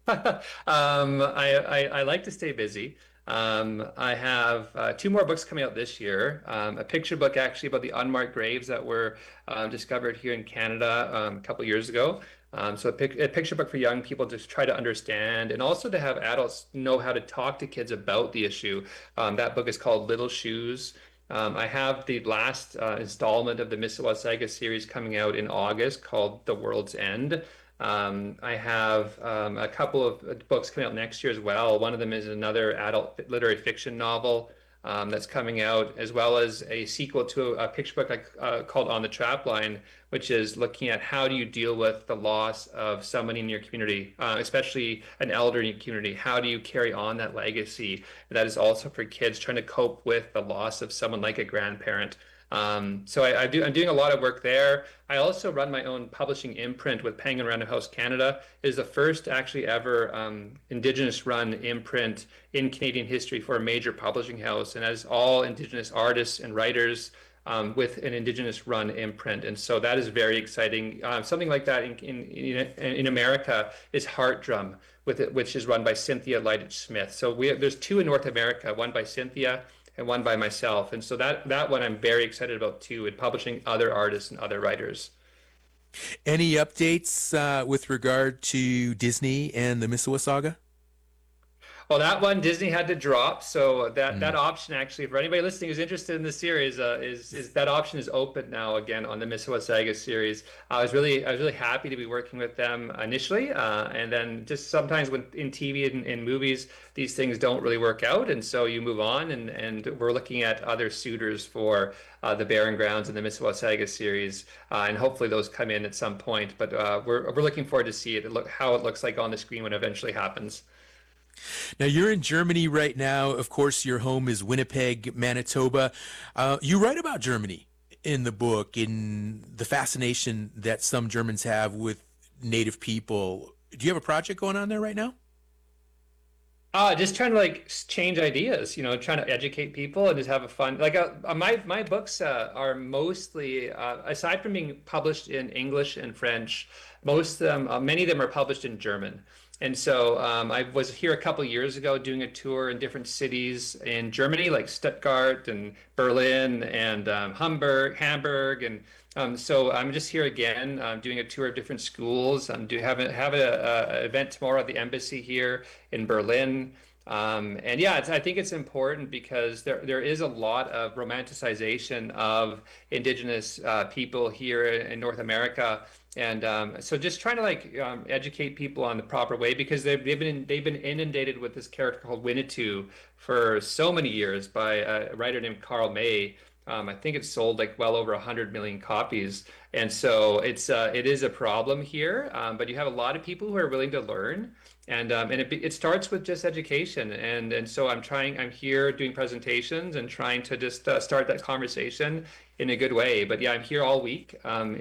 I like to stay busy. I have 2 more books coming out this year. A picture book actually about the unmarked graves that were discovered here in Canada a couple years ago. So a picture book for young people to try to understand and also to have adults know how to talk to kids about the issue. That book is called Little Shoes. I have the last installment of the Mississauga Saga series coming out in August called The World's End. I have a couple of books coming out next year as well. One of them is another adult literary fiction novel that's coming out, as well as a sequel to a picture book called On the Trapline, which is looking at how do you deal with the loss of someone in your community, especially an elder in your community. How do you carry on that legacy? That is also for kids trying to cope with the loss of someone like a grandparent. So I'm doing a lot of work there. I also run my own publishing imprint with Penguin Random House Canada. It is the first actually ever Indigenous run imprint in Canadian history for a major publishing house, and that is all Indigenous artists and writers with an Indigenous run imprint. And so that is very exciting. Something like that in America is Heart Drum, which is run by Cynthia Leitich Smith. So there's 2 in North America, one by Cynthia and one by myself. And so that one I'm very excited about too, in publishing other artists and other writers. Any updates with regard to Disney and the Mississauga Saga? Well, that one Disney had to drop, so that option actually, for anybody listening who's interested in the series, is that option is open now again on the Miss Wasaga series. I was really happy to be working with them initially, and then just sometimes when in TV and in movies these things don't really work out, and so you move on, and we're looking at other suitors for the Barren Grounds and the Miss Wasaga series, and hopefully those come in at some point. But we're looking forward to see how it looks like on the screen when it eventually happens. Now, you're in Germany right now. Of course, your home is Winnipeg, Manitoba. You write about Germany in the book, in the fascination that some Germans have with Native people. Do you have a project going on there right now? Just trying to change ideas, trying to educate people and just have a fun. My books are mostly, aside from being published in English and French, many of them are published in German. And so I was here a couple years ago doing a tour in different cities in Germany, like Stuttgart and Berlin and Hamburg. And so I'm just here again, doing a tour of different schools. I'm have an event tomorrow at the embassy here in Berlin. And yeah, I think it's important because there is a lot of romanticization of Indigenous people here in North America. And so just trying to educate people on the proper way, because they've been inundated with this character called Winnetou for so many years by a writer named Karl May. I think it's sold well over 100 million copies, and so it is a problem here. But you have a lot of people who are willing to learn, and it starts with just education. And so I'm here doing presentations and trying to just start that conversation in a good way. But yeah, I'm here all week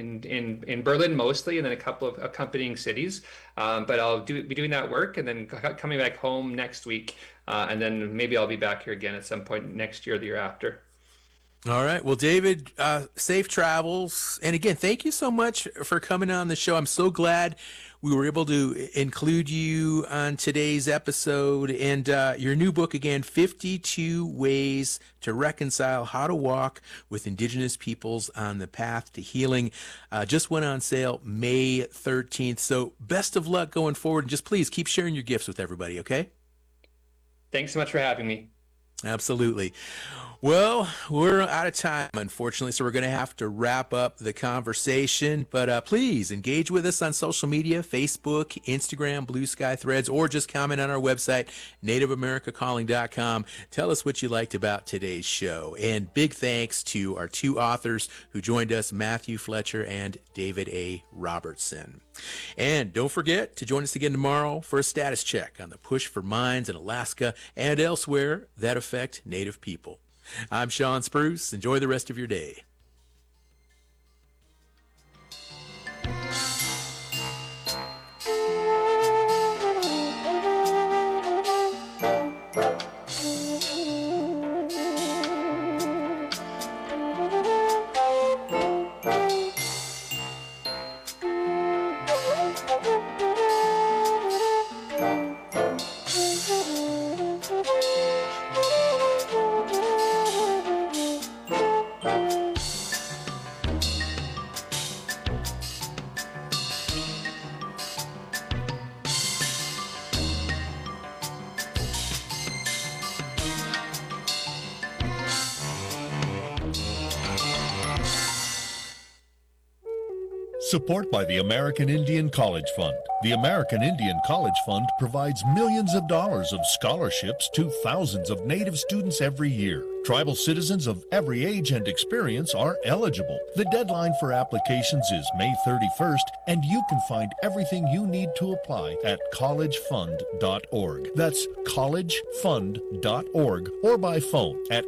in Berlin mostly, and then a couple of accompanying cities. But I'll be doing that work, and then coming back home next week, and then maybe I'll be back here again at some point next year or the year after. All right. Well, David, safe travels. And again, thank you so much for coming on the show. I'm so glad we were able to include you on today's episode. And your new book, again, 52 Ways to Reconcile How to Walk with Indigenous Peoples on the Path to Healing, just went on sale May 13th. So best of luck going forward. And just please keep sharing your gifts with everybody, okay? Thanks so much for having me. Absolutely. Well, we're out of time, unfortunately, so we're going to have to wrap up the conversation. But please engage with us on social media, Facebook, Instagram, Blue Sky Threads, or just comment on our website, nativeamericacalling.com. Tell us what you liked about today's show. And big thanks to our two authors who joined us, Matthew Fletcher and David A. Robertson. And don't forget to join us again tomorrow for a status check on the push for mines in Alaska and elsewhere that affect Native people. I'm Sean Spruce. Enjoy the rest of your day. Support by the American Indian College Fund. The American Indian College Fund provides millions of dollars of scholarships to thousands of Native students every year. Tribal citizens of every age and experience are eligible. The deadline for applications is May 31st, and you can find everything you need to apply at collegefund.org. That's collegefund.org, or by phone at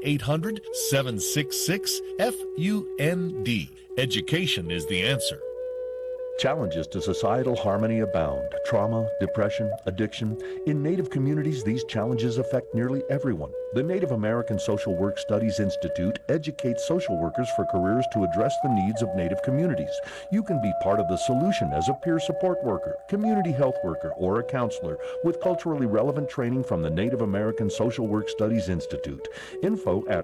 800-766-FUND. Education is the answer. Challenges to societal harmony abound. Trauma, depression, addiction. In Native communities, these challenges affect nearly everyone. The Native American Social Work Studies Institute educates social workers for careers to address the needs of Native communities. You can be part of the solution as a peer support worker, community health worker, or a counselor with culturally relevant training from the Native American Social Work Studies Institute. Info at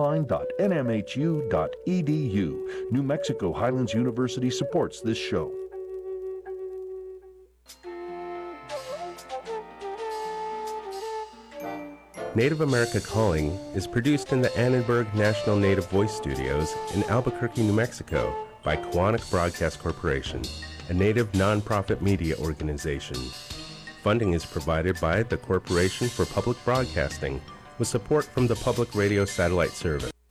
online.nmhu.edu. New Mexico Highlands University supports this show. Native America Calling is produced in the Annenberg National Native Voice Studios in Albuquerque, New Mexico by Koahnic Broadcast Corporation, a Native nonprofit media organization. Funding is provided by the Corporation for Public Broadcasting with support from the Public Radio Satellite Service.